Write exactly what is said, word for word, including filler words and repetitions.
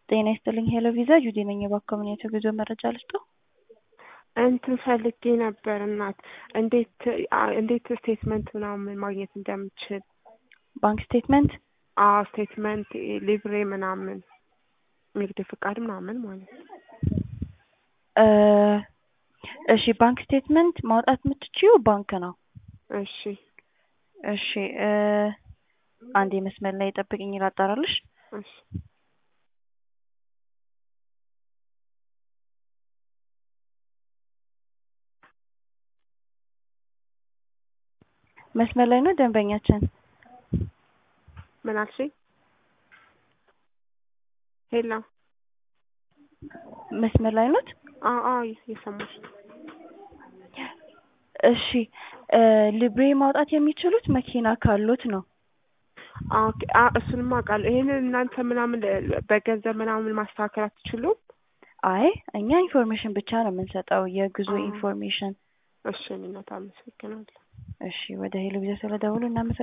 ጤና ይስጥልኝ ሄሎ ቪዛ ጁዲ ነኝ። የባንክ የጉዞ መረጃ ልስጥዎ? እንትን ፈልጌ ነበር እናት እንዴት እንዴት ስቴትመንት ምናምን ማግኘት እንደምችል። ባንክ ስቴትመንት? አዎ ስቴትመንት፣ ሊብሬ ምናምን ንግድ ፍቃድ ምናምን ማለት ነው። እ እሺ ባንክ ስቴትመንት ማውጣት የምትችይው ባንክ ነው። እሺ እሺ እ አንዴ መስመር ላይ ጠብቂኝ ላጣራልሽ። እሺ መስመር ላይ ነው ደንበኛችን? ምን አልሽኝ? ሄሎ መስመር ላይ ነው? አዎ አዎ እየሰማሁሽ ነው። እሺ እ ሊብሬ ማውጣት የሚችሉት መኪና ካሉት ነው። ኦኬ አ እሱንም አውቃለሁ። ይሄንን እናንተ ምናምን በገንዘብ ምናምን ማስተካከል አትችሉም? አይ እኛ ኢንፎርሜሽን ብቻ ነው የምንሰጠው፣ የጉዞ አዎ ኢንፎርሜሽን። እሺ እናት አመሰግናለሁ። እሺ ወደ ሄሎ ቪዛ ስለደወሉ እናመሰግናለን።